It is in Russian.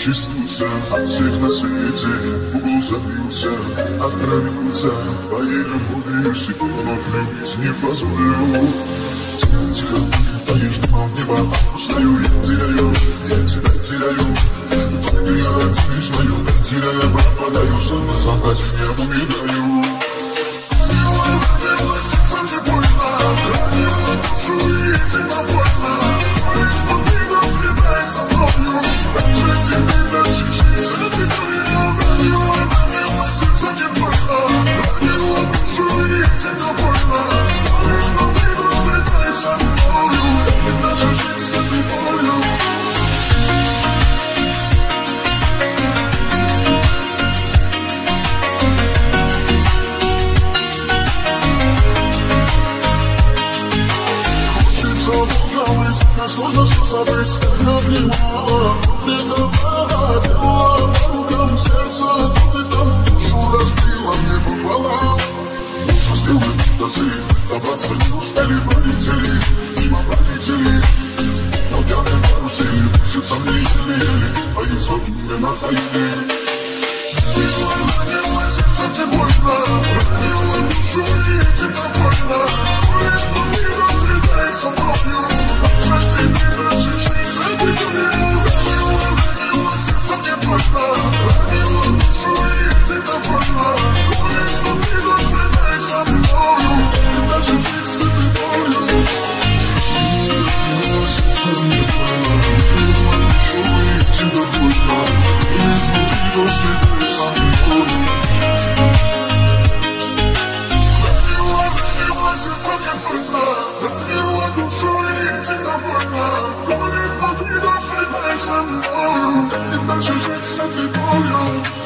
чистился от всех на свете, в угол забился, отравился твоей любовью, себе вновь любить не позволю. Тихо, таишь дымом неба, устаю, я тебя теряю. Только я лишь мою, теряя, пропадаю, сон на закате не умираю. Ранила сердце мне больно, ранила душу и тебя больно. Внутри разлетай со мною, как же тебе дальше жить с этой болью? Ранила сердце мне больно, ранила душу и тебя больно. Внутри разлетай со мною, как мне дальше жить с этой болью? Сложно все забыть, как обнимала, предавала, делала по рукам сердца, но ты там душу разбила мне пополам. Успел бы до цели, добраться не успели, пролетели, мимо пролетели. Но пьяные парусили, дышится мне еле-еле, твои сотни мне надоели. Ранила сердце мне больно, ранила душу и тебя больно. Внутри разлетай со мною, как же тебе дальше жить с этой болью? Ранила сердце мне больно, ранила душу и тебя больно. Внутри разлетай со мною, как мне дальше жить с этой болью? Ранила сердце мне больно, ранила душу и тебя больно. Внутри разлетай со мною. Сердце мне больно, ранила душу и тебя больно. Боли внутри разлетай со мною, как мне дальше жить с этой болью?